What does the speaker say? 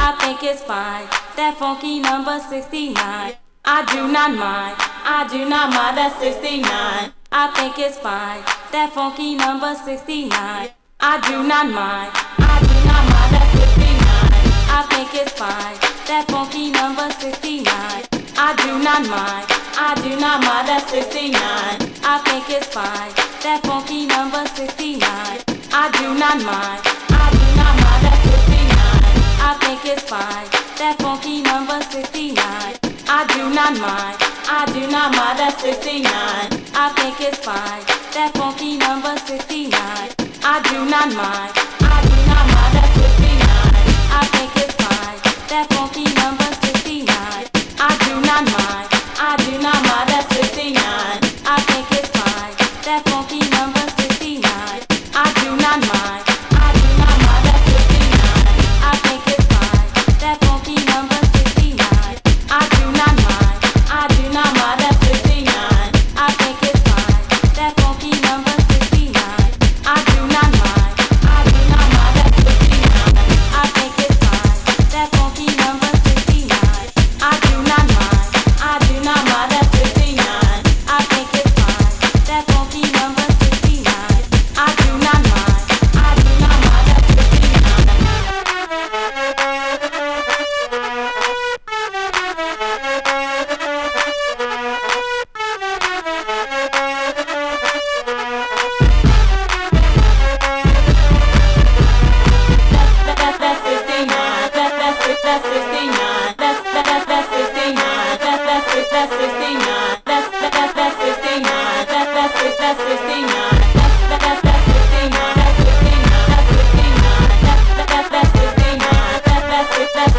I think it's fine. That funky number 69. I do not mind. I do not mind that 69. I think it's fine. That funky number 69. I do not mind. I do not mind that 69. I think it's fine. That funky number 69. I do not mind. I do not mind that 69. I think it's fine. That funky number 69. I do not mind. I do not mind that 69. I think it's fine. That funky number 69. I do not mind. I do not mind that 69. I think it's fine. That funky number 69. I do not mind. I do not mind that 69. I think it's fine. That funky number 69. I do not mind. I do not mind that 69. I think it's fine. That funky number 69. I do not mind. I do not mind that 69. I think it's fine. That funky number 69. I do not mind. I do not mind that 69. I think it's fine. That funky number 69. I do not mind. I do not mind that 69. I think it's fine. That funky number 69. I do not mind. I do not mind that 69. I think it's fine. That funky number 69. I do not mind. I do not mind that 69.